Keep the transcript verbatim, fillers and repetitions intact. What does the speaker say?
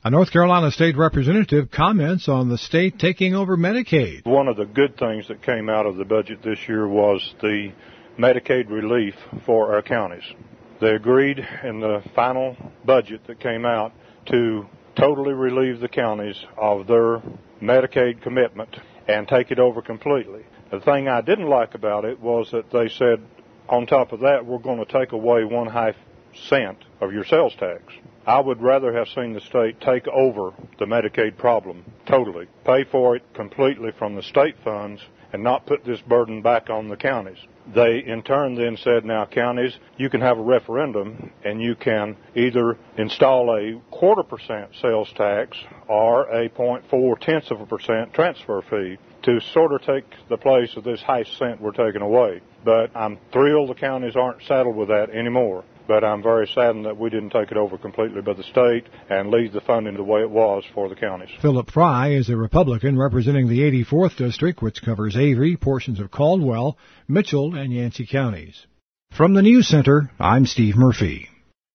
A North Carolina state representative comments on the state taking over Medicaid. One of the good things that came out of the budget this year was the Medicaid relief for our counties. They agreed in the final budget that came out to totally relieve the counties of their Medicaid commitment and take it over completely. The thing I didn't like about it was that they said, on top of that, we're going to take away one half cent of your sales tax. I would rather have seen the state take over the Medicaid problem totally, pay for it completely from the state funds, and not put this burden back on the counties. They, in turn, then said, now, counties, you can have a referendum, and you can either install a quarter percent sales tax or a point four tenths of a percent transfer fee to sort of take the place of this half cent we're taking away. But I'm thrilled the counties aren't saddled with that anymore. But I'm very saddened that we didn't take it over completely by the state and leave the funding the way it was for the counties. Philip Fry is a Republican representing the eighty-fourth District, which covers Avery, portions of Caldwell, Mitchell, and Yancey counties. From the News Center, I'm Steve Murphy.